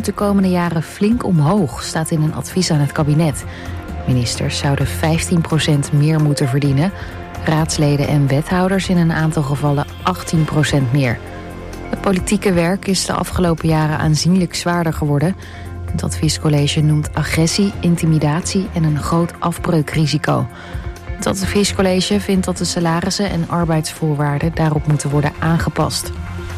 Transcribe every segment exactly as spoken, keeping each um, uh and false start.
moet de komende jaren flink omhoog, staat in een advies aan het kabinet. Ministers zouden vijftien procent meer moeten verdienen. Raadsleden en wethouders in een aantal gevallen achttien procent meer. Het politieke werk is de afgelopen jaren aanzienlijk zwaarder geworden. Het adviescollege noemt agressie, intimidatie en een groot afbreukrisico. Het adviescollege vindt dat de salarissen en arbeidsvoorwaarden daarop moeten worden aangepast.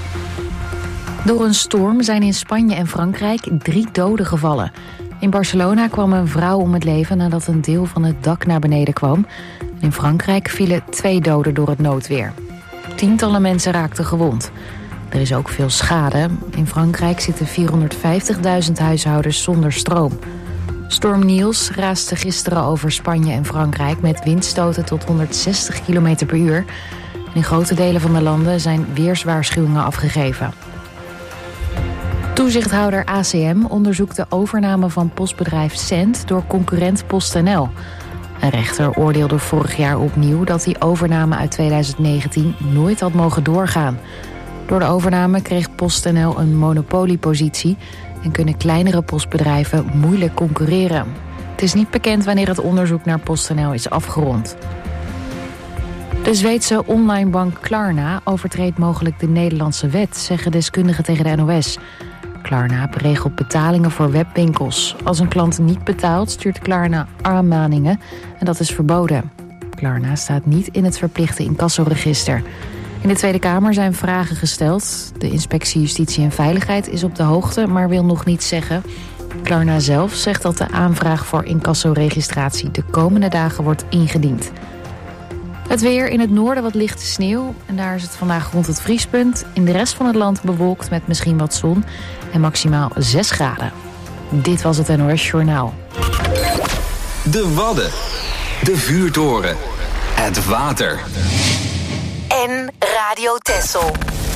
Door een storm zijn in Spanje en Frankrijk drie doden gevallen. In Barcelona kwam een vrouw om het leven nadat een deel van het dak naar beneden kwam. In Frankrijk vielen twee doden door het noodweer. Tientallen mensen raakten gewond. Er is ook veel schade. In Frankrijk zitten vierhonderdvijftigduizend huishoudens zonder stroom. Storm Niels raasde gisteren over Spanje en Frankrijk met windstoten tot honderdzestig kilometer per uur. In grote delen van de landen zijn weerswaarschuwingen afgegeven. Toezichthouder A C M onderzoekt de overname van postbedrijf Cent door concurrent PostNL. Een rechter oordeelde vorig jaar opnieuw dat die overname uit tweeduizend negentien nooit had mogen doorgaan. Door de overname kreeg PostNL een monopoliepositie en kunnen kleinere postbedrijven moeilijk concurreren. Het is niet bekend wanneer het onderzoek naar PostNL is afgerond. De Zweedse onlinebank Klarna overtreedt mogelijk de Nederlandse wet, zeggen deskundigen tegen de N O S. Klarna regelt betalingen voor webwinkels. Als een klant niet betaalt, stuurt Klarna aanmaningen en dat is verboden. Klarna staat niet in het verplichte incassoregister. In de Tweede Kamer zijn vragen gesteld. De Inspectie Justitie en Veiligheid is op de hoogte, maar wil nog niets zeggen. Klarna zelf zegt dat de aanvraag voor incassoregistratie de komende dagen wordt ingediend. Het weer: in het noorden wat lichte sneeuw. En daar is het vandaag rond het vriespunt. In de rest van het land bewolkt met misschien wat zon. En maximaal zes graden. Dit was het N O S Journaal. De Wadden. De vuurtoren. Het water. En Radio Texel.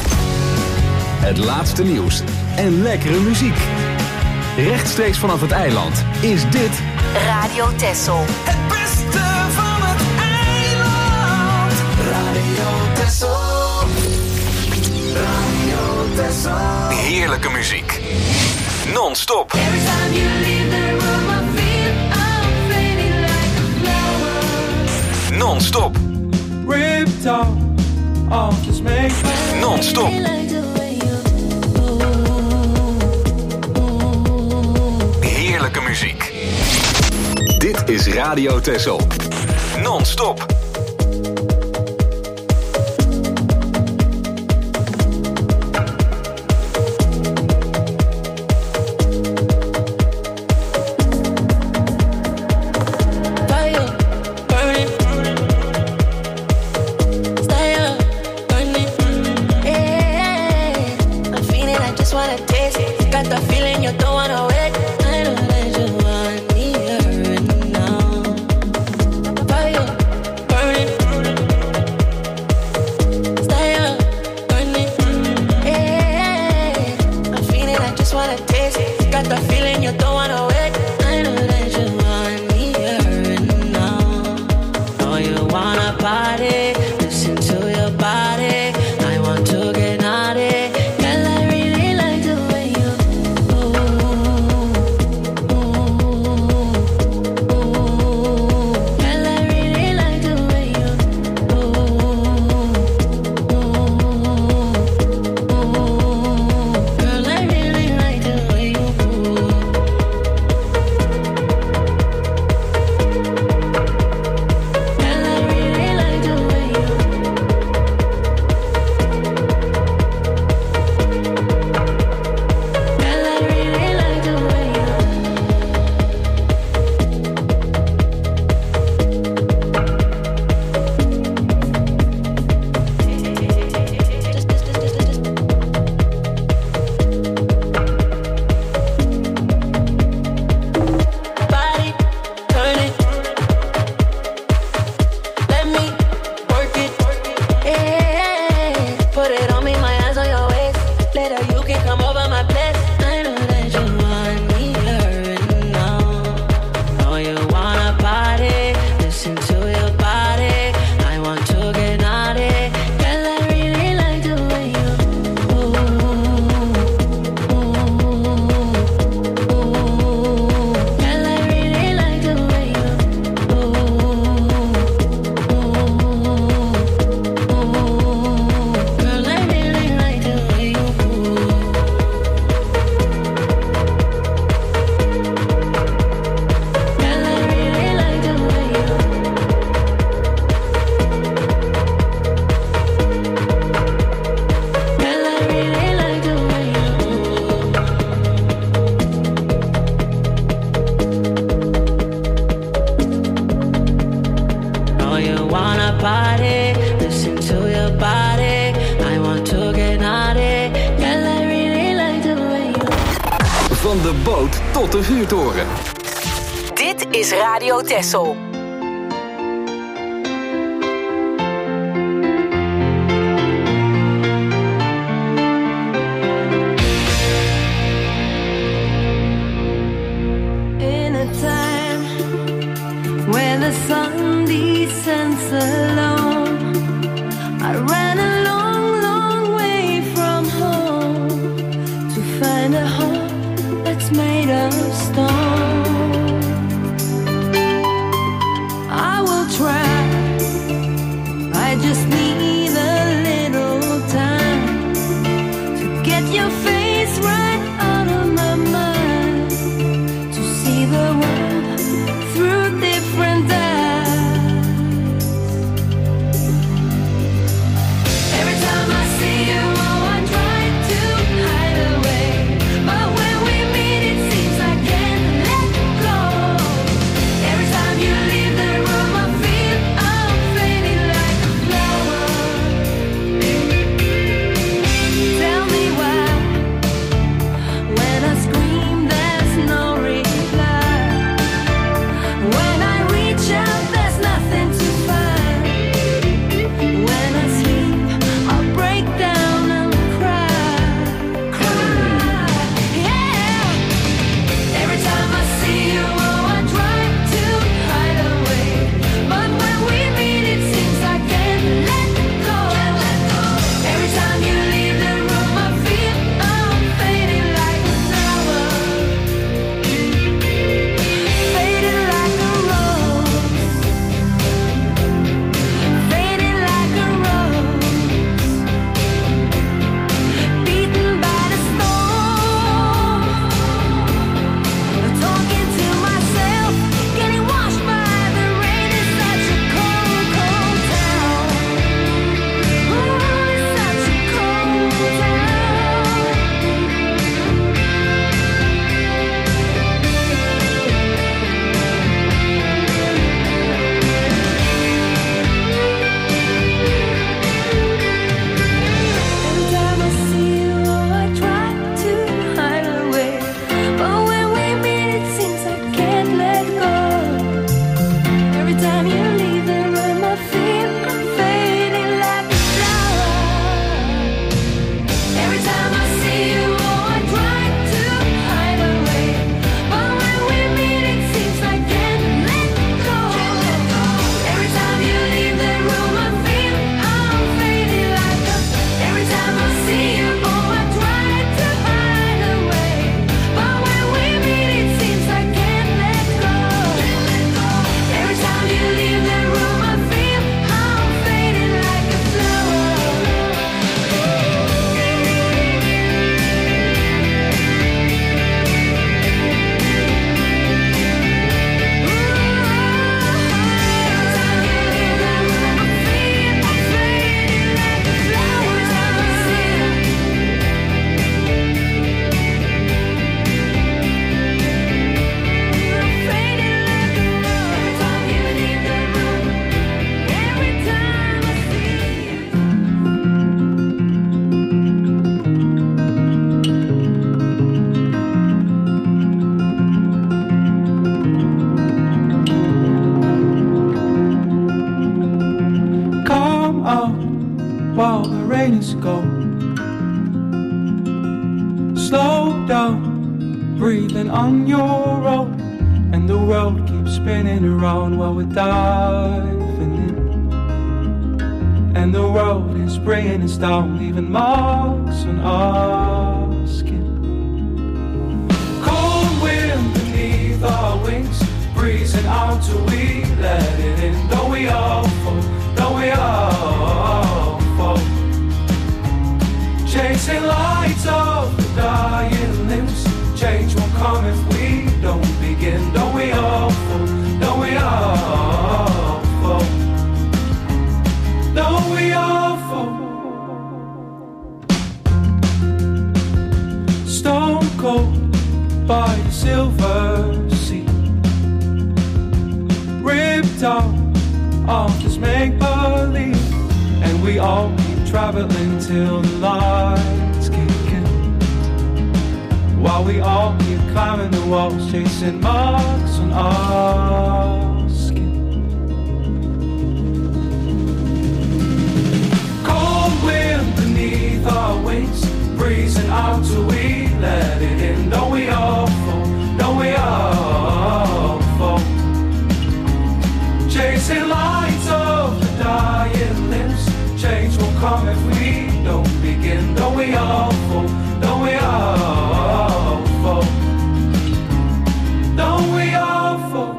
Het laatste nieuws en lekkere muziek. Rechtstreeks vanaf het eiland is dit Radio Texel. Het beste van het eiland. Radio Texel. Radio Texel. heerlijke muziek. Non-stop. Every time you leave the room, I feel I'm fading like a flower. Non-stop. Ripped off, off just make me Non-stop. Heerlijke muziek. Dit is Radio Texel. Non-stop. Van de boot tot de vuurtoren. Dit is Radio Texel. In a time when the sun descends alone, I ran a long, long way from home to find a heart that's made of stone. I will try, I just need a little time to get your face right out of my mind, to see the world through different eyes. Every time I see you, oh, I try to hide away, but when we meet it seems I can't let go. Every time you leave the room I feel I'm fading like a flower. Tell me why, when I scream there's no reply, when I reach out there's nothing to find, when I sleep I break down and cry, cry, yeah. Every time I see you, oh, I try to hide away, but when we meet it seems I can't let go. Every time you leave the room I feel I'm fading like a flower, fading like a rose, fading like a rose, beaten by the storm, talking to myself, getting washed by the rain. It's such a cold, cold town. Ooh, it's such a cold town. Every time I see you, oh, I try to hide away, but when we meet it seems I can't let go. Every time you leave the room I feel I'm fading like a flower. Every time I see you, oh, I try to hide away, but when we meet it seems I can't let go. Every time you leave the room I feel I'm fading like a. Every time I see you, oh, I try to hide away, but when we meet it seems I can't let go. Every time you leave the room I feel I'm fading like a flower. Come out while the rain is gone. Slow down, breathing on your own, and the world keeps spinning around while we're diving in. And the world is bringing us down, leaving marks on our skin. Cold wind beneath our wings, breezing out till we let it in. Don't we all fall? Don't we all fall? Chasing lights of the dying limbs. Change won't come if we don't begin. Don't we all fall? Don't we all fall? Don't we all fall? Stone cold by the silver sea, ripped out of this make-believe, and we all keep traveling till the lights kick in. while we all keep climbing the walls, chasing marks on our skin. Cold wind beneath our wings, breezing out till we let it in. Don't we all fall, don't we all fall, chasing lights of the dying limbs. Change will come if we don't begin. Don't we all fall, don't we all fall, don't we all fall.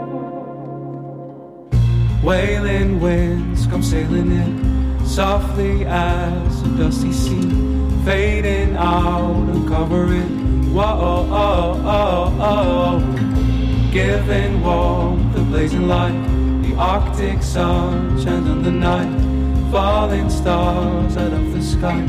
Wailing winds come sailing in, softly as a dusty sea, fading out and covering, whoa, oh, oh, oh, giving warmth, the blazing light, the Arctic sun shines on the night, falling stars out of the sky.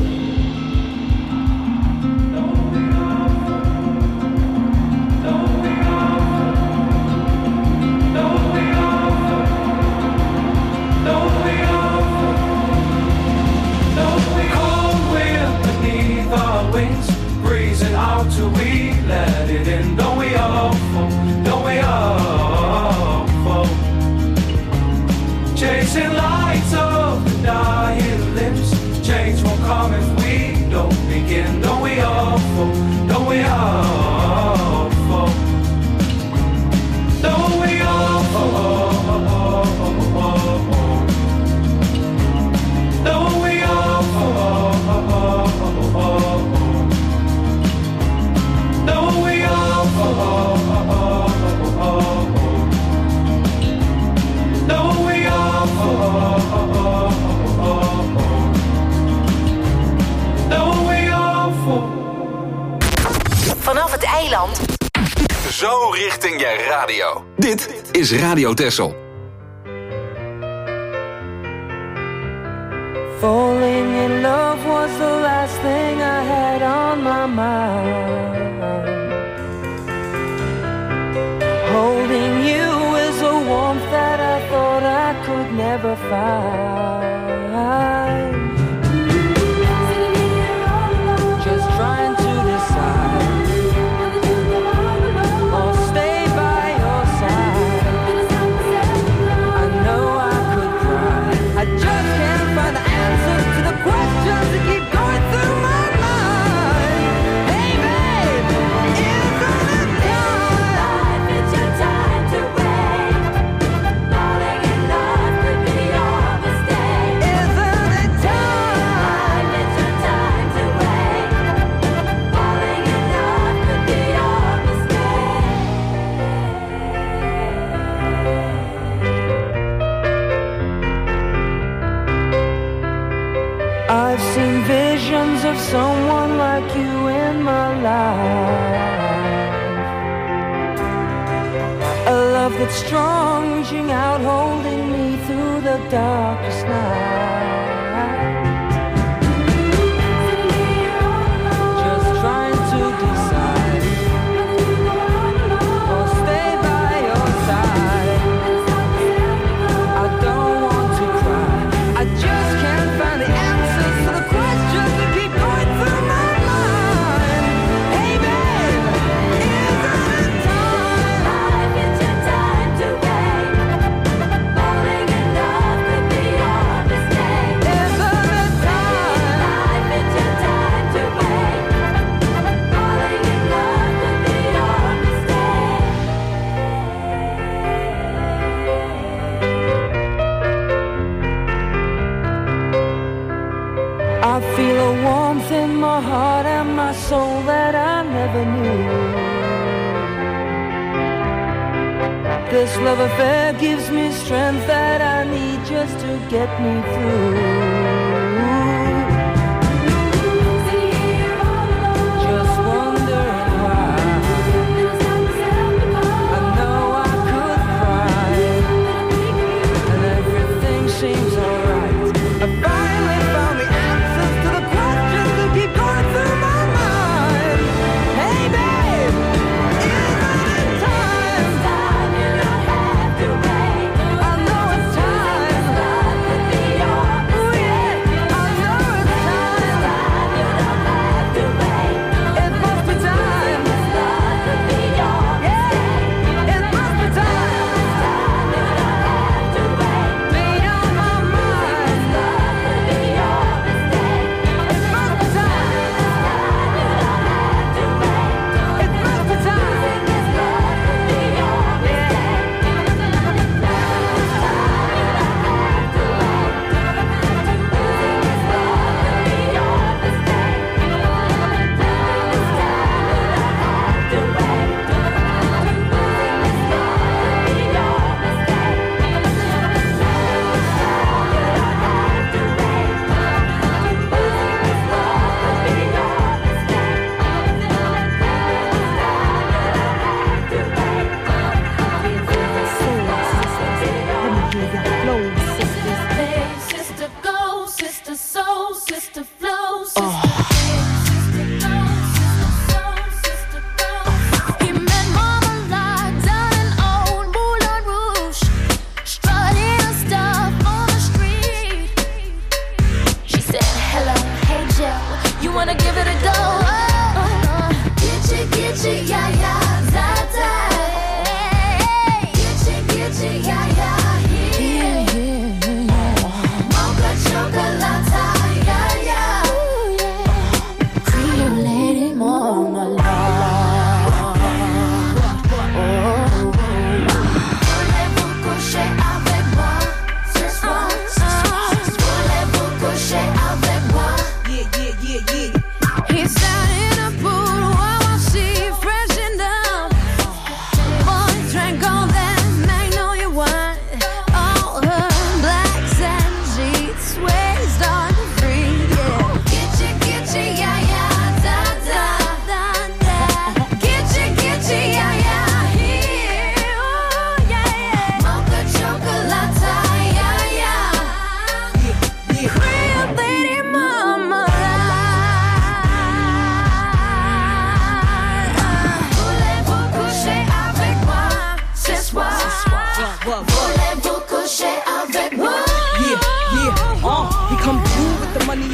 Breezing out till we let it in. Don't we all fall, don't we all fall, chasing lights of the dying limbs. Change won't come if we don't begin. Don't we all fall, don't we all fall, don't we all fall, don't we all fall. Don't we all fall? Don't we all fall? Don't we all fall? Vanaf het eiland. Zo richting je radio. Dit is Radio Texel. Falling in love was the last thing I had on my mind. Holding you is a warmth that I thought I could never find. Just trying to decide, I'll stay by your side. I know I could cry, I just can't find the answers to the questions that keep going through my mind. Hey babe, isn't it time? It's your time to wait. Falling in love could be your mistake. Isn't it time? It's your time to wait. Falling in love could be your mistake. I've seen visions of someone like you in my life. A love that's strong, reaching out, holding me through the darkest night. Just trying to decide, I'll stay by your side. I don't want to cry, I just can't find the answers to the questions that keep going through my mind. Hey babe, isn't it time? It's your time to wait. Falling in love could be your mistake. Isn't it time? It's your time to wait. Falling in love could be your mistake. I feel a warmth in my heart and my soul that I never knew. This love affair gives me strength that I need just to get me through. Just wondering why. I know I could cry, and everything seems alright. I finally found the answers to the questions that keep going through my mind. Hey babe, isn't it time? It's time, you don't have to wait. I know it's time. Love could be your mistake.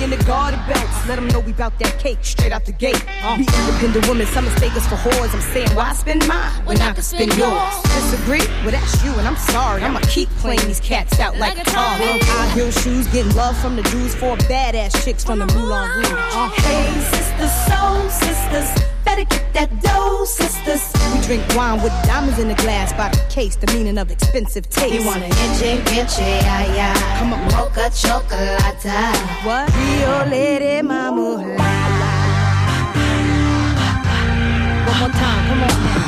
in the garter belts. Let them know we bout that cake straight out the gate. Uh. We independent women, some mistake us for whores. I'm saying, why spend mine when I can spend yours? Disagree? Well, that's you, and I'm sorry. I'ma keep playing these cats out like a car. High heel shoes, getting love from the Jews, four badass chicks from the Moulin Rouge. Uh. Hey, sisters, soul sisters, better get that dough, sisters. We drink wine with diamonds in the glass by the case, the meaning of expensive taste. You want an inche, inche, ay, ay. Come on. Mocha chocolate. What? Rio Lady Mama. One more time, come on now.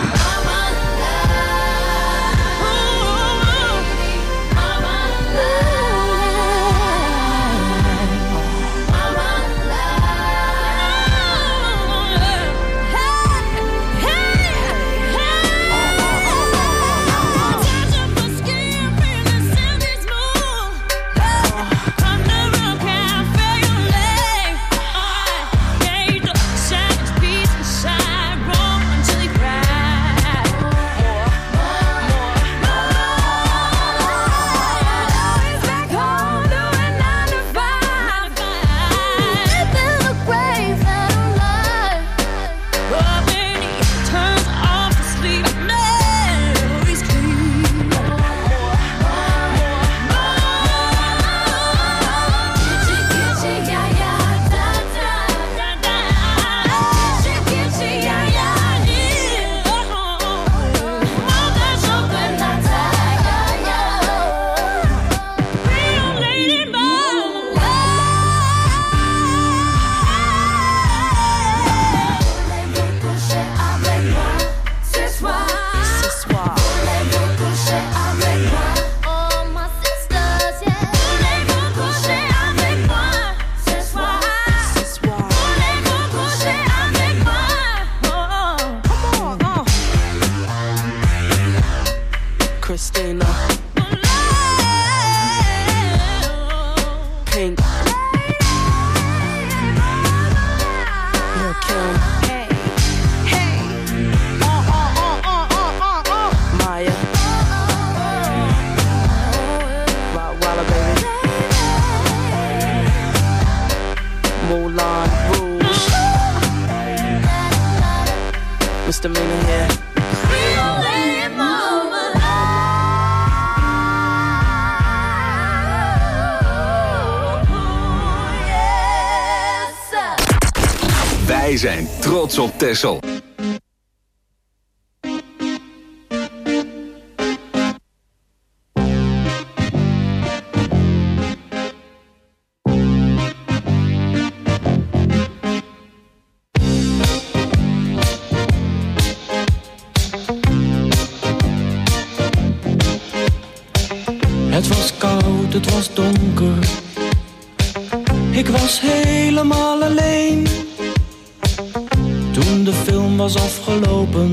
Wij zijn trots op Texel. Het was koud, het was donker. Ik was helemaal alleen. Toen de film was afgelopen,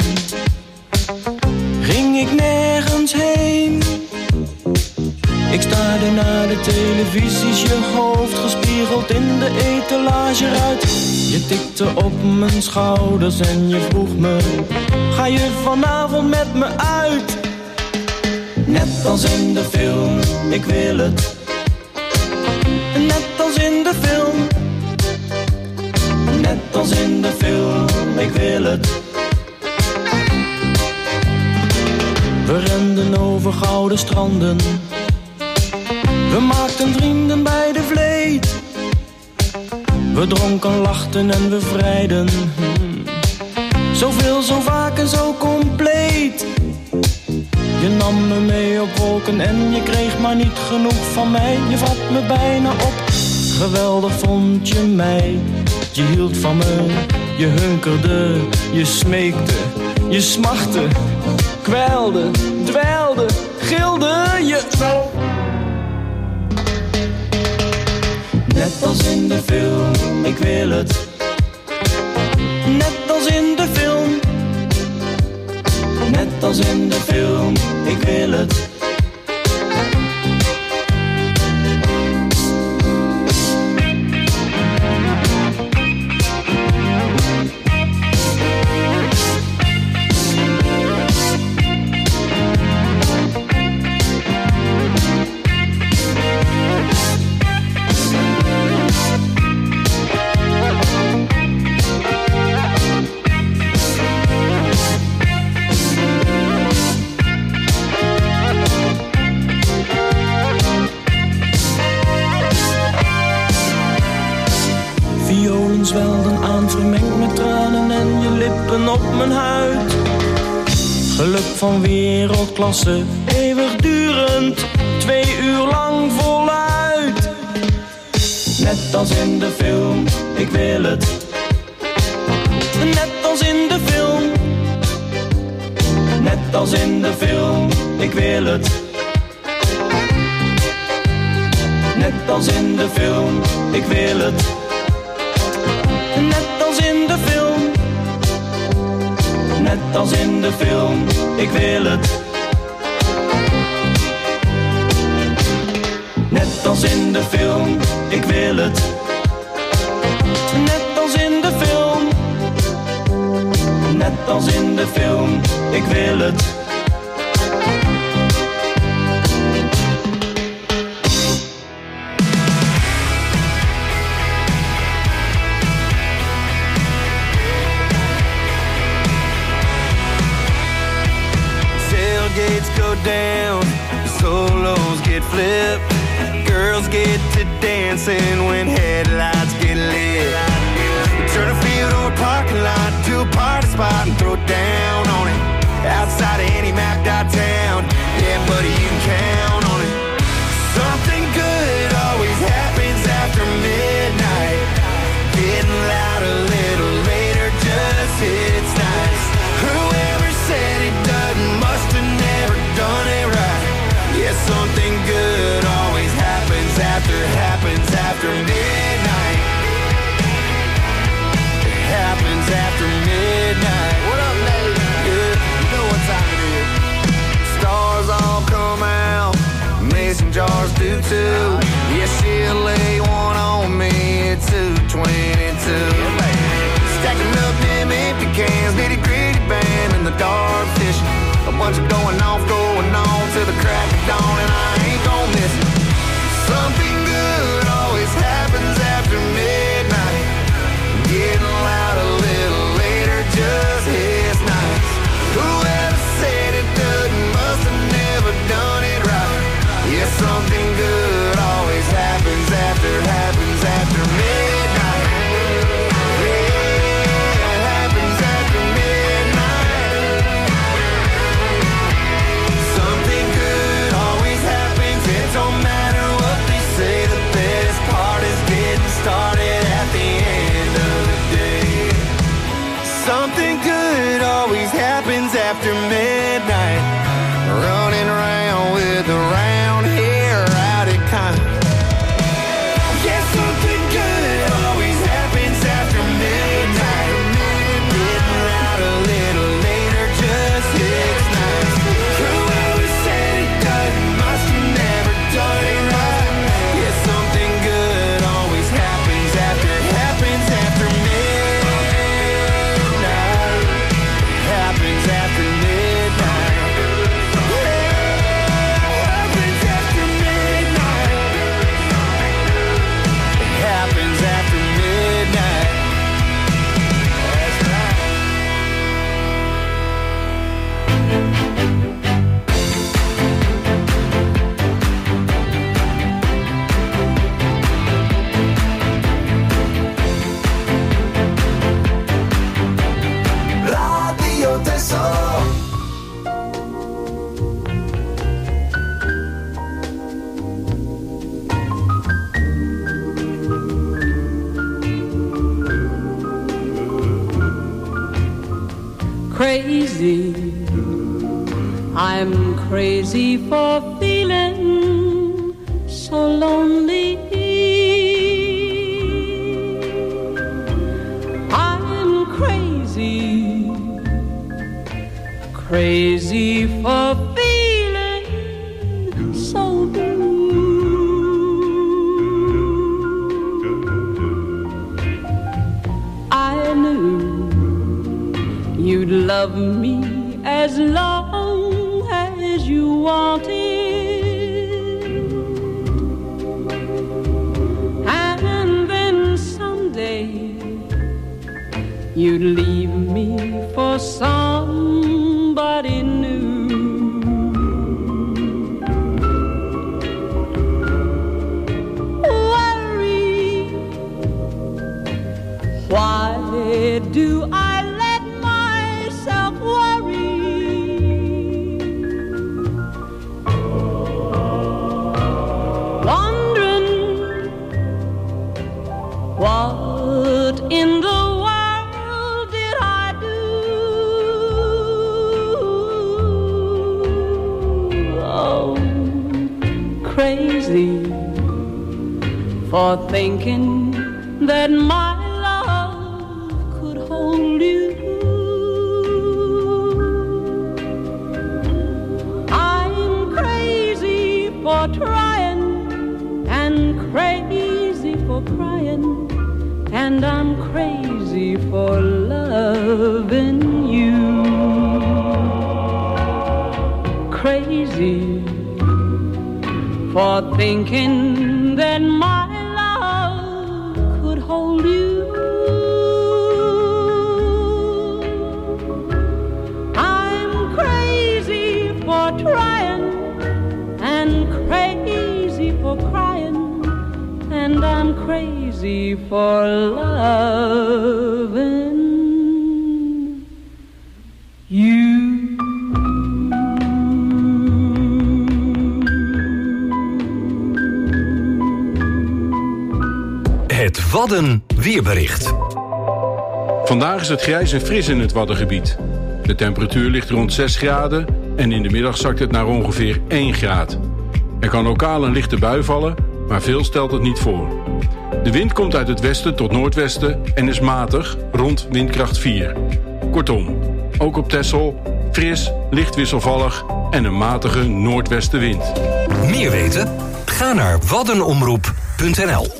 ging ik nergens heen. Ik staarde naar de televisies, je hoofd gespiegeld in de etalage eruit. Je tikte op mijn schouders en je vroeg me, ga je vanavond met me uit? Net als in de film, ik wil het. Net als in de film. Net als in de film, ik wil het. We renden over gouden stranden. We maakten vrienden bij de vleet. We dronken, lachten en we vrijden. Zoveel, zo vaak en zo compleet. Je nam me mee op wolken en je kreeg maar niet genoeg van mij. Je vat me bijna op, geweldig vond je mij. Je hield van me, je hunkerde, je smeekte, je smachtte, kwijlde, dweilde, gilde je zo. Net als in de film, ik wil het. Net als in de film. Net als in de film, ik wil het. zwelden aan, vermengd met tranen en je lippen op mijn huid. Geluk van wereldklasse, eeuwigdurend, twee uur lang voluit. Net als in de film, ik wil het. Net als in de film. Net als in de film, ik wil het. Net als in de film, ik wil het. Net als in de film. Net als in de film, ik wil het. Net als in de film, ik wil het. Net als in de film. Net als in de film, ik wil het. Tailgates go down, solos get flipped. Girls get to dancing when headlights get lit. Turn a field or a parking lot to a party spot and throw down on it. Outside of any mapped out town, yeah, buddy, you can count on it. Something good always happens after midnight. Getting loud a little later just hits nice. Whoever said it doesn't must have never done it right. Yeah, something good always happens after, happens after midnight. Happens after midnight. What up, lady? Yeah, you know what time it is. Stars all come out, mason jars do too. Yeah, she'll lay one on me at two twenty-two. Stacking up them empty cans, nitty gritty band in the dark fishing. A bunch of going off, going on till the crack of dawn, and I ain't gon' miss it. Something good always happens after midnight. Getting loud a little later just hits nice. Whoever said it doesn't must have never done it right. Yeah, something good always happens after, happens after midnight. Yeah, it happens after midnight. Something good always happens. It don't matter what they say, the best part is getting started at the end of the day. Something good always happens after midnight. Running around with the round hair out of kind. Yeah, something good always happens after midnight. Getting loud a little later just hits nice. Whoever said it doesn't must have never done it right. Yeah, something good always happens after, happens after midnight. Happens after midnight. Yeah, happens after midnight. It happens after midnight. That's right. Radio Tesoro. Crazy, I'm crazy for feeling so lonely. I'm crazy, crazy for feeling so blue. I knew you'd love me as long as you wanted, and then someday you'd leave me for somebody new. Worry, crazy for thinking that my love could hold you. I'm crazy for trying and crazy for crying, and I'm crazy for loving you. Crazy for thinking that my love could hold you. I'm crazy for trying and crazy for crying, and I'm crazy for loving you. Het Wadden weerbericht. Vandaag is het grijs en fris in het Waddengebied. De temperatuur ligt rond zes graden en in de middag zakt het naar ongeveer één graad. Er kan lokaal een lichte bui vallen, maar veel stelt het niet voor. De wind komt uit het westen tot noordwesten en is matig, rond windkracht vier. Kortom, ook op Texel, fris, licht wisselvallig en een matige noordwestenwind. Meer weten? Ga naar waddenomroep punt n l.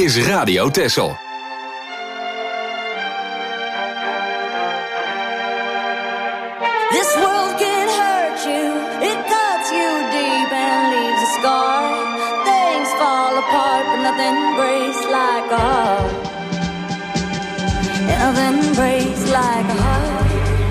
is Radio Texel. This world can hurt you, it cuts you deep and leaves a scar. Things fall apart, but nothing breaks like a heart. And nothing breaks like a heart.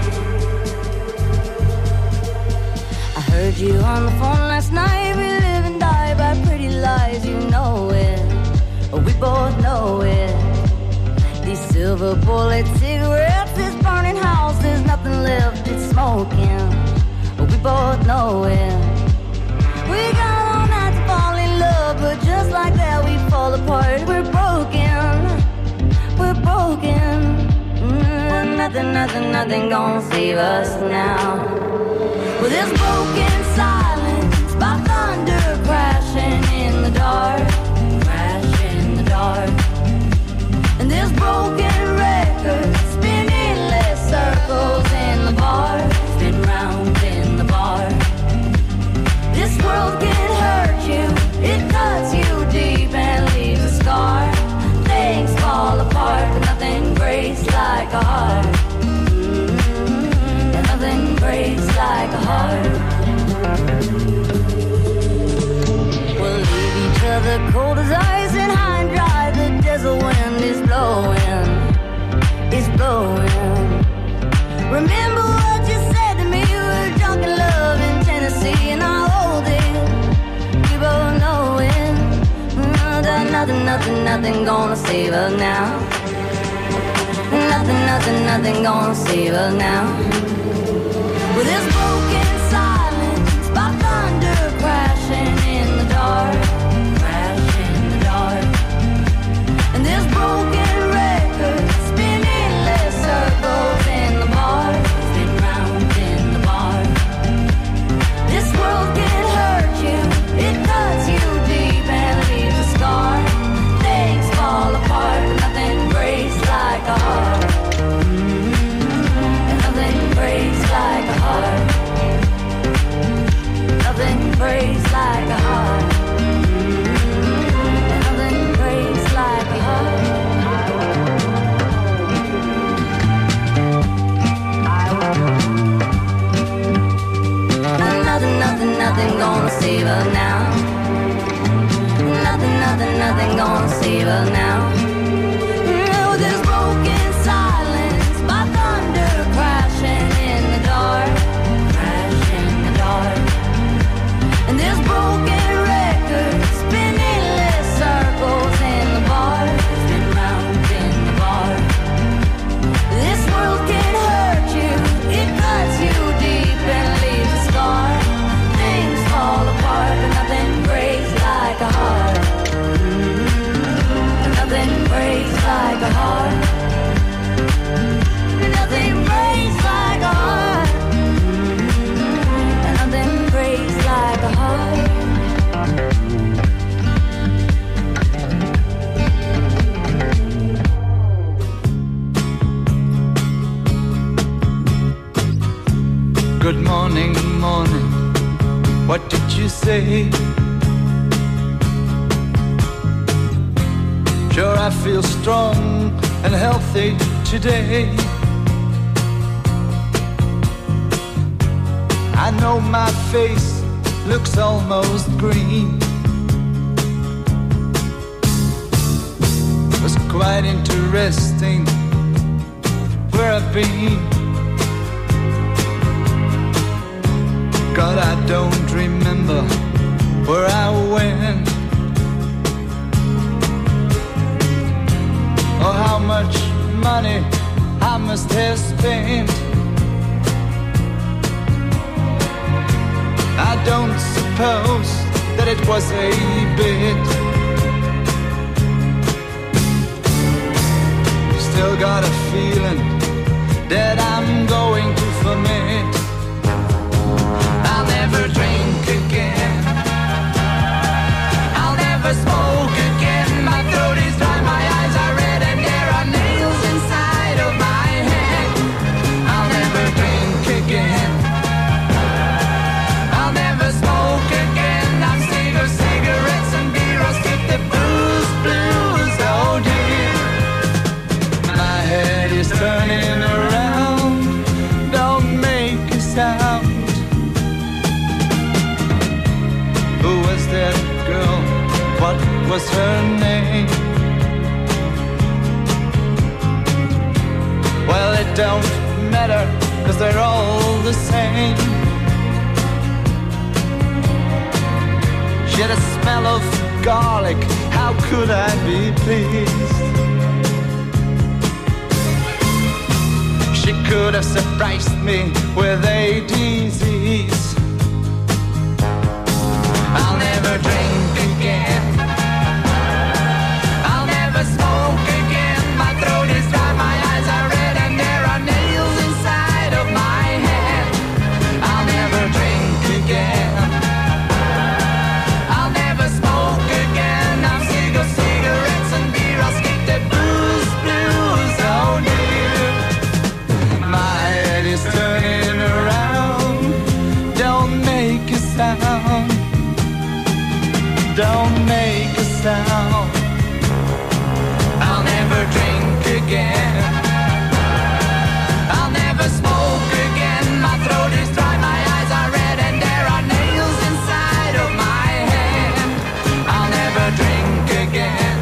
I heard you on the phone last night. We live and die by pretty lies, you know it. We both know it. These silver bullet cigarettes, this burning house, there's nothing left, it's smoking. We both know it. We got all night to fall in love, but just like that we fall apart. We're broken, we're broken. Mm, nothing, nothing, nothing gonna save us now. With this broken silence, by thunder crashing in the dark, crashing in the dark. And this broken record spinning endless circles in the bar, spin round in the bar. This world can hurt you, it cuts you deep and leaves a scar. Things fall apart, but nothing breaks like a heart. Mm-hmm. And nothing breaks like a heart. We'll leave each other cold as ice and high and dry. The desert wind is blowing, it's blowing. Remember what you said to me, we were drunk in love in Tennessee, and I hold it, we both know it. Mm, nothing, nothing, nothing gonna save us now. Nothing, nothing, nothing gonna save us now. With this broken silence, by thunder crashing in the dark, crashing in the dark. And this broken record spinning endless circles in the bar, spin round in the bar. This world can hurt you, it cuts you deep and leaves a scar. Things fall apart, but nothing breaks like a heart. Mm-hmm. And nothing breaks like a heart. Nothing breaks like a heart. Mm-hmm. And nothing breaks like a heart. Nothing, nothing, nothing gonna save us now. Nothing, nothing, nothing gonna save us now. Oh, this broken silence, by thunder crashing in the dark, crashing in the dark. And this broken record spinning endless circles in the bar, spin round in the bar. This world can hurt you, it cuts you deep and leaves a scar. Things fall apart, but nothing breaks like a heart. Mm-hmm. Nothing breaks like a heart. Nothing breaks like a heart. Mm-hmm. Nothing breaks like a heart. Good morning, morning, what did you say? Sure, I feel strong and healthy today. I know my face looks almost green. It was quite interesting where I've been. God, I don't remember where I went or how much money I must have spent. I don't suppose that it was a bit. Still got a feeling that I'm going to ferment. I'll never drink again, I'll never smoke again. My throat is dry, my eyes are red, and there are nails inside of my head. I'll never drink again, I'll never smoke again. I'll savor cigarettes and beer, I'll skip the booze, blues was her name. Well, it don't matter, 'cause they're all the same. She had a smell of garlic, how could I be pleased? She could have surprised me with a disease. I'll never drink again, I'll never smoke again. My throat is dry, my eyes are red, and there are nails inside of my head. I'll never drink again, I'll never smoke again. I'll cigar, cigarettes and beer, I'll skip the booze, blues, oh dear. My head is turning around, don't make a sound, don't make a sound. I'll never drink again, I'll never smoke again. My throat is dry, my eyes are red, and there are nails inside of my head. I'll never drink again,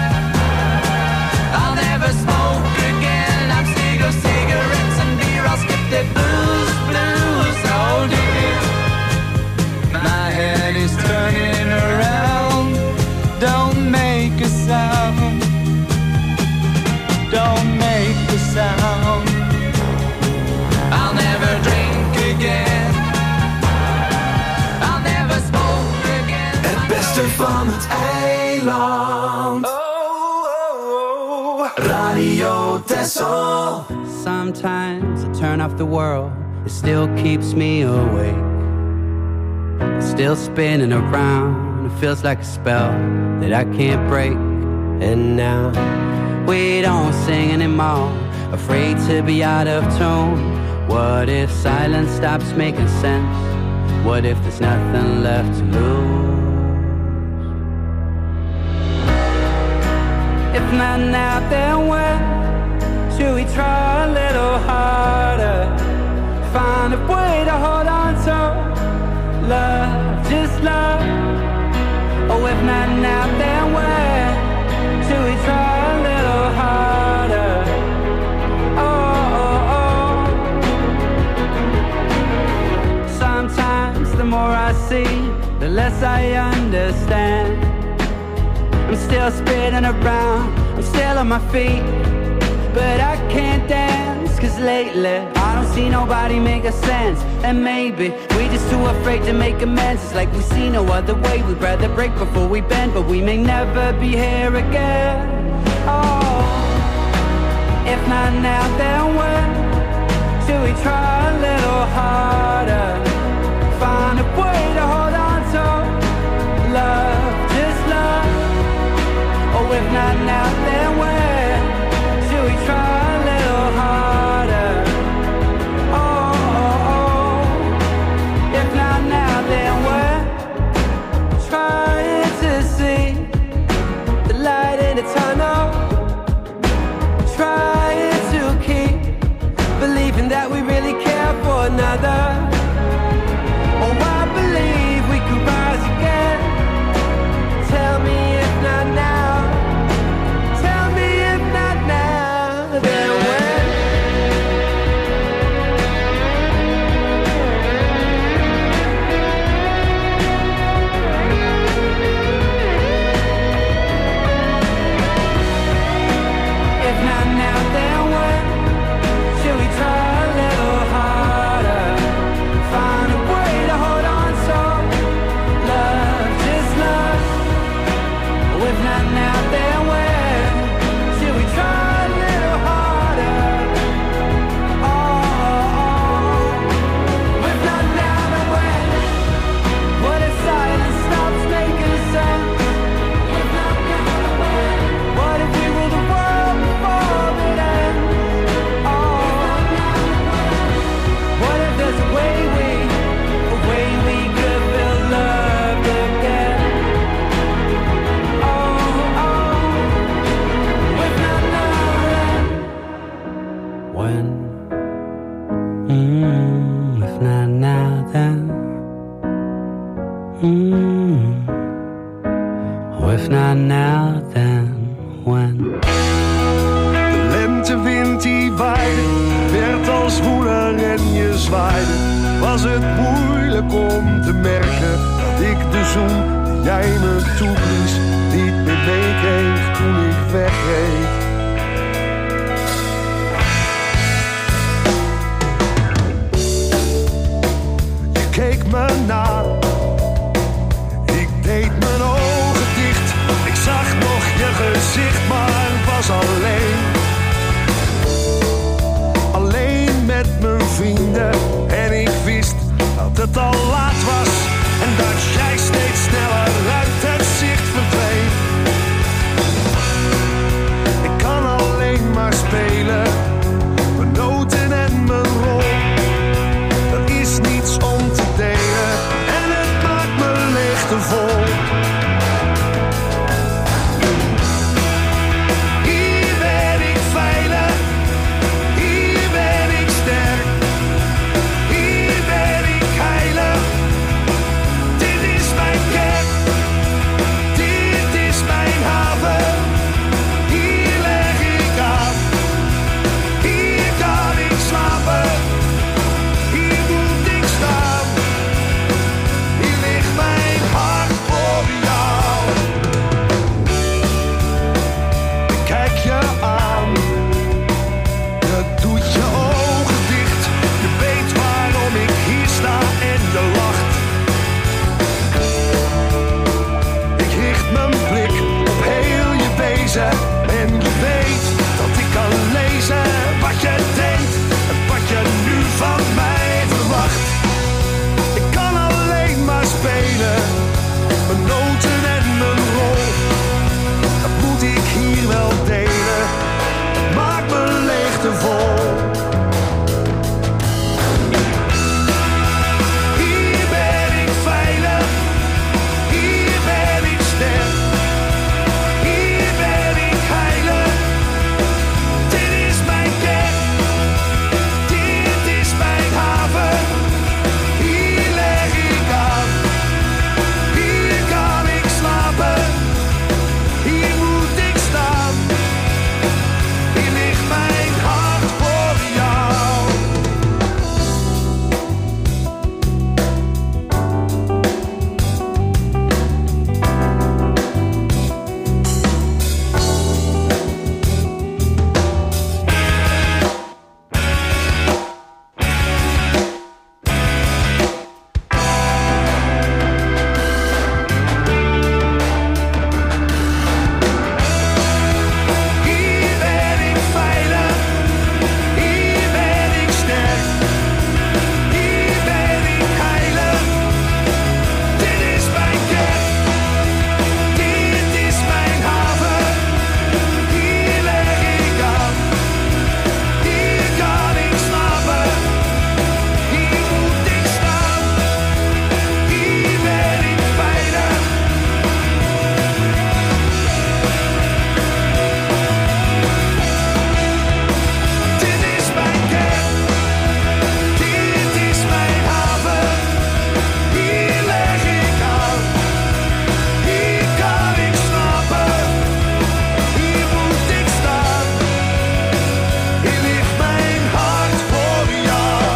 I'll never smoke again. I'm sick of cigarettes and beer, I'll skip the booze, blues, oh dear. My head is turning around, don't make a sound, don't make a sound. I'll never drink again, I'll never smoke again. Het beste van het eiland. Oh, oh, oh. Radio Texel. Sometimes I turn off the world, it still keeps me awake. It's still spinning around, it feels like a spell that I can't break. And now we don't sing anymore, afraid to be out of tune. What if silence stops making sense? What if there's nothing left to lose? If not now, then when? Should we try a little harder? Find a way to hold on to love, just love. Oh, if not now, then when? Should we try a little harder? Oh, oh, oh. Sometimes the more I see, the less I understand. I'm still spinning around, I'm still on my feet, but I can't dance, 'cause lately I don't see nobody make a sense. And maybe we just too afraid to make amends. It's like we see no other way, we'd rather break before we bend, but we may never be here again. Oh, if not now, then when? Should we try a little harder? Find a way to hold on to love, just love. Oh, if not now, then when? Should we try a little harder? Oh, oh, oh. If not now, then when? Trying to see the light in the tunnel, trying to keep believing that we really care for another. Oh, I believe we could rise again. Tell me if not now, tell me if not now, then when? If not now, then when? Should we try a little harder? Find a way to hold on to love, just love. Oh, if not now, then when? Should we try a little harder? Oh, oh, oh. If not now, then when? What if silence stops making sense? If not now, then when? What if we rule the world before it ends? Oh, what if there's a way we, a way we could build love again? Oh, oh, if not now, then when? Mm, if not now, then mm, if not now, then when? De lentewind die waaide, werd als woeler en je zwaaide. Was het moeilijk om te merken dat ik de zoen die jij me toeblies niet meer meekreeg toen ik wegreed. Je keek me na, ik deed mijn ogen dicht. Ik zag nog je gezicht, maar was alleen. Alleen met mijn vrienden en ik wist dat het al laat was en dat jij steeds sneller uit het zicht verdween. Ik kan alleen maar spelen, mijn noten en mijn rol. Er is niets om te delen en het maakt me leegte vol. Hier ben ik veilig, hier ben ik sterk, hier ben ik heilig. Dit is mijn kerk, dit is mijn haven. Hier leg ik aan, hier kan ik slapen. Hier moet ik staan, hier ligt mijn hart voor jou. Ik kijk je aan, je doet je ogen dicht. Je weet waarom ik hier sta en je lacht. Ik richt mijn blik op heel je wezen en je weet dat ik kan lezen wat je denkt en wat je nu van mij verwacht. Ik kan alleen maar spelen, mijn noten en mijn rol. Dat moet ik hier wel delen, het maakt me leegte vol. Hier ben ik veilig, hier ben ik sterk, hier ben ik heilig. Dit is mijn kerk, dit is mijn haven. Hier leg ik aan, hier kan ik slapen. Hier moet ik staan, hier ligt mijn hart voor jou. Hier ben ik veilig, hier ben ik sterk, hier ben ik heilig. Dit is mijn kerk, dit is mijn haven. Hier leg ik aan, hier kan ik slapen. Hier moet ik staan, hier ben ik veilig. Dit is mijn kerk, dit is mijn haven. Hier leg ik aan, hier kan ik slapen. Hier moet ik staan, hier ligt mijn hart voor jou.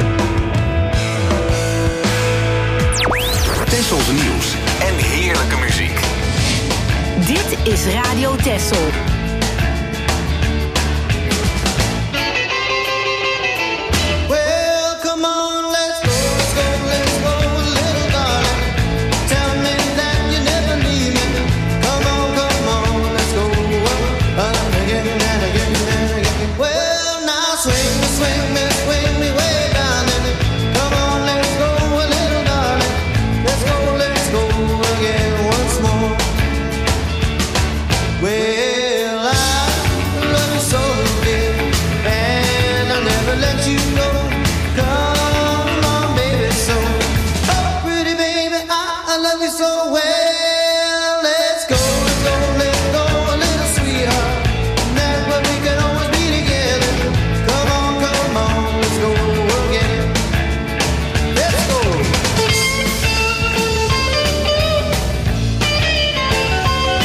Tesselse nieuws en heerlijke muziek. Dit is Radio Tessel. Well, come on, let's go, let's go, let's go, little darling. Tell me that you never leave me. Come on, come on, let's go, uh, again and again and again. Well, now swing me, swing me, swing me way down in it. Come on, let's go, little darling. Let's go, let's go again once more. Well, I love you so, dear, and I'll never let you go. Come on, baby, so oh, pretty baby, I, I love you so well. Let's go, let's go, let's go, little sweetheart. That's what we can always be together. Come on, come on, let's go again. Let's go.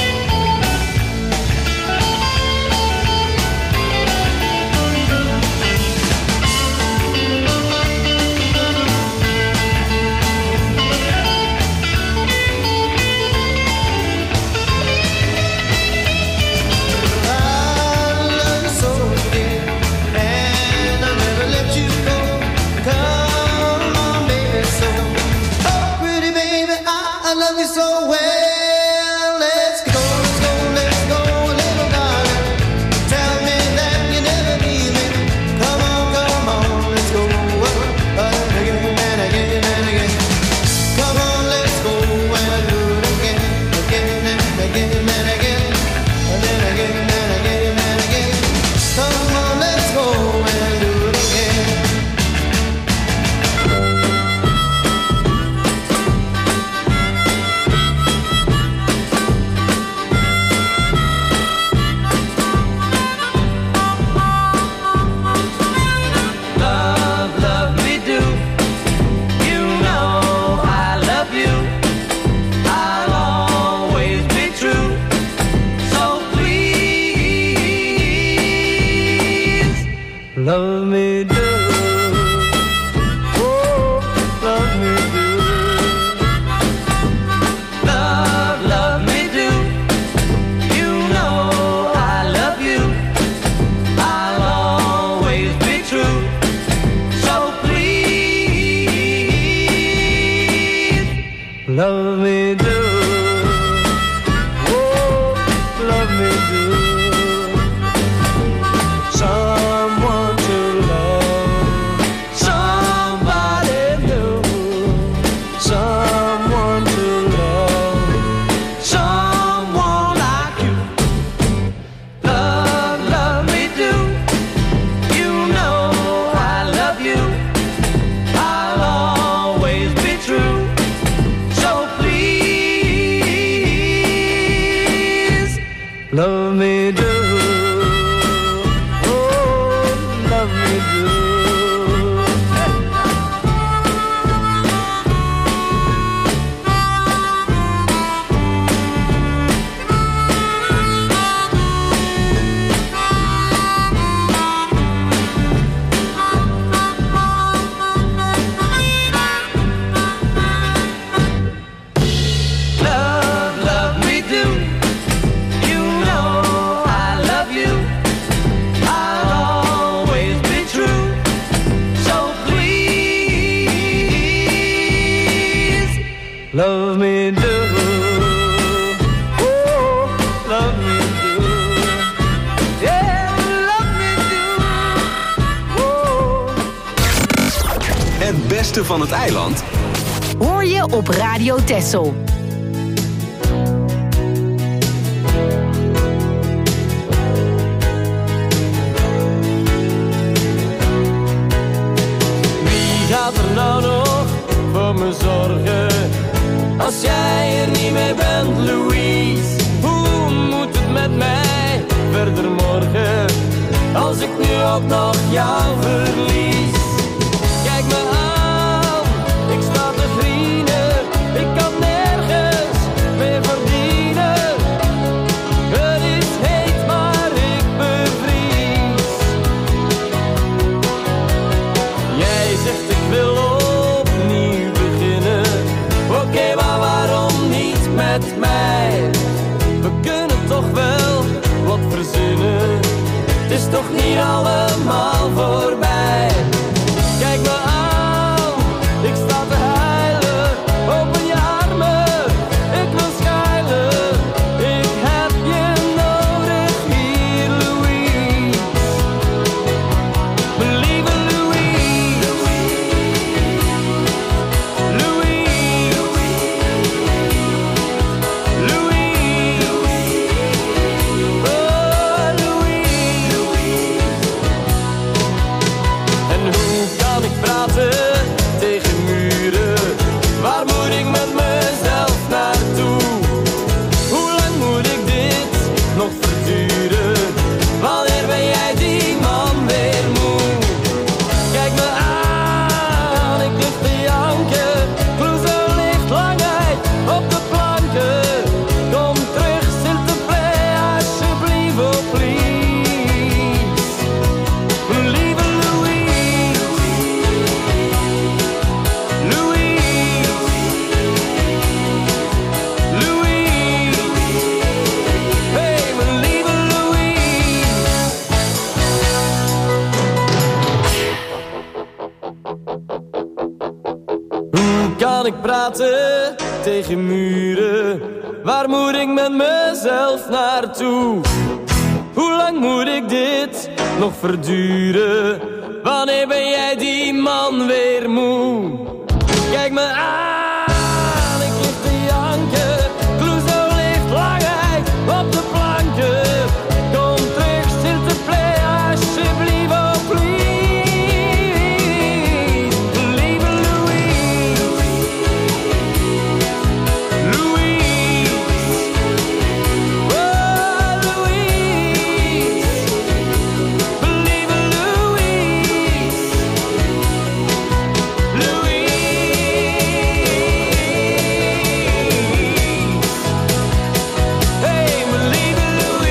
you so well. Let's go, let's go, let's go, little darling. Tell me that you never leave me. Come on, come on, let's go. Uh, again and again and again. Come on, let's go and do it again, again and again and again, and then again and again and again. Come on, let's go and do it again. Love, love me do. You know I love you. I'll always be true. So please, love me do. Oh, love me do. Love, love me do. You know I love you. I'll always be true. So please, love me do. Oh, love me do. Someone to love, somebody new. Someone to love, someone like you. Love, love me do. You know I love you. I'll always be true. So please, love me do. Oh, love me do. Love, love me do. You know I love you. I'll always be true. So please, love me do. Oh, love me do. Yeah, love me do. Oh. Het beste van het eiland Hoor je op Radio Texel. Wie gaat er nou nog voor me zorgen? Als jij er niet meer bent, Louise. Hoe moet het met mij verder morgen? Als ik nu ook nog jou verlies. Kijk me aan, ik sta te vrienden. Ik kan nergens meer verdienen. Het is heet, maar ik bevries. Jij zegt ik wil opnieuw beginnen. Oké, maar waarom niet met mij? We kunnen toch wel wat verzinnen. Het is toch niet allemaal voorbij. Kijk me aan, ik sta te huilen. Open je armen, ik wil schuilen. Ik heb je nodig hier, Louise. Mijn lieve Louise. Louise. Louise. Oh, Louise. En hoe kan ik praten tegen muren? Waar moet ik met mezelf naartoe? Hoe lang moet ik dit nog verduren? Wanneer ben jij die man weer moe? Kijk me aan, ik lig te janken. Clouseau ligt lang uit op de planken. Kom terug, s'il te plaît, alsjeblieft, oh please. Lieve Louise. Louise. Louise. Hey, mijn lieve Louise. Hoe kan ik praten tegen muren. Waar moet ik met mezelf naartoe? Hoe lang moet ik dit nog verduren? Wanneer ben jij die man weer moe? Kijk me aan, ik lig te janken. Clouseau ligt lang hij op de planken. Kom terug, s'il te plaît, alsjeblieft, oh please. Lieve Louise, Louise, oh Louise, lieve Louise, hey, mijn lieve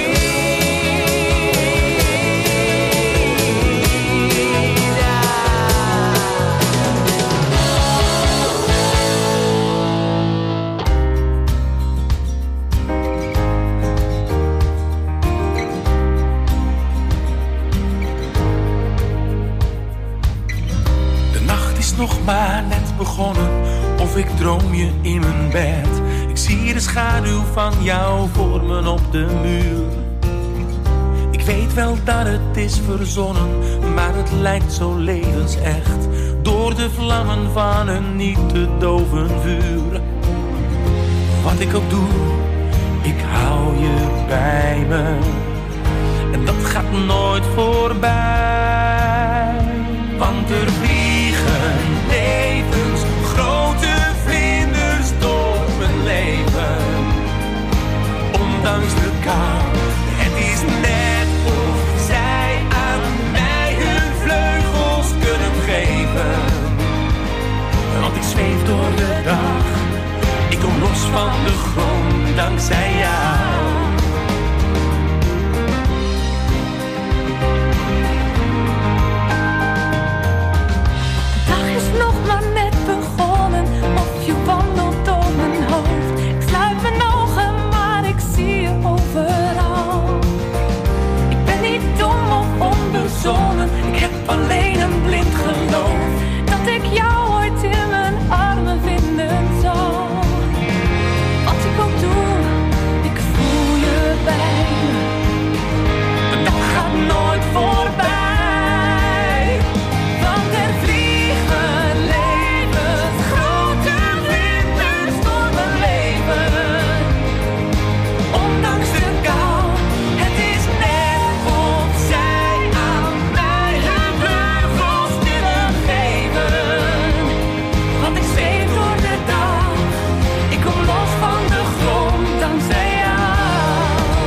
De nacht is nog maar net begonnen, of ik droom je in mijn bed. Ik zie de schaduw van jou vormen op de muur. Ik weet wel dat het is verzonnen, maar het lijkt zo levensecht. Door de vlammen van een niet te doven vuur. Wat ik ook doe, ik hou je bij me. En dat gaat nooit voorbij. Want er vliegen levens, grote vlinders door mijn leven. Ondanks de kou, het is net of zij aan mij hun vleugels kunnen geven. Want ik zweef door de dag, ik kom los van de grond dankzij jou. De dag is nog maar net begonnen, of je wandelt door mijn hoofd. Ik sluit mijn ogen, maar ik zie je overal. Ik ben niet dom of onbezonnen, ik heb alleen een blind geloof dat ik jou ooit in mijn armen vinden zal. Wat ik ook doe, ik voel je bij me. De dag gaat nooit voorbij. Want er vliegen levens, grote vlinders door mijn leven. Ondanks de kou, het is net of zij aan mij hun vleugels willen geven. Want ik zweef door de dag, ik kom los van de grond dankzij jou.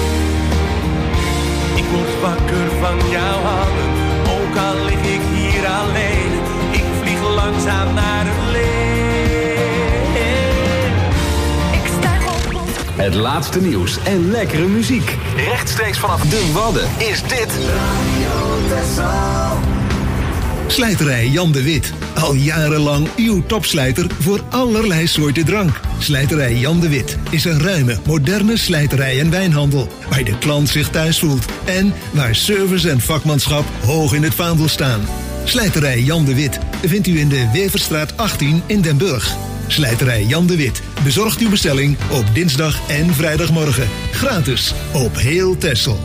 Ik word wakker van jouw handen, ook al lig ik hier alleen. Ik vlieg langzaam naar het licht. Ik stijg op. Het laatste nieuws en lekkere muziek. Rechtstreeks vanaf de Wadden is dit Slijterij Jan de Wit. Al jarenlang uw topslijter voor allerlei soorten drank. Slijterij Jan de Wit is een ruime, moderne slijterij en wijnhandel. Waar de klant zich thuis voelt. En waar service en vakmanschap hoog in het vaandel staan. Slijterij Jan de Wit vindt u in de Weverstraat achttien in Den Burg. Slijterij Jan de Wit bezorgt uw bestelling op dinsdag en vrijdagmorgen. Gratis op heel Texel.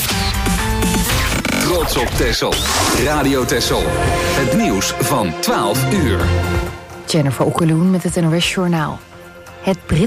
Trots op Texel. Radio Texel. Het nieuws van twaalf uur. Jennifer Okkeloen met het N O S Journaal. Het Britse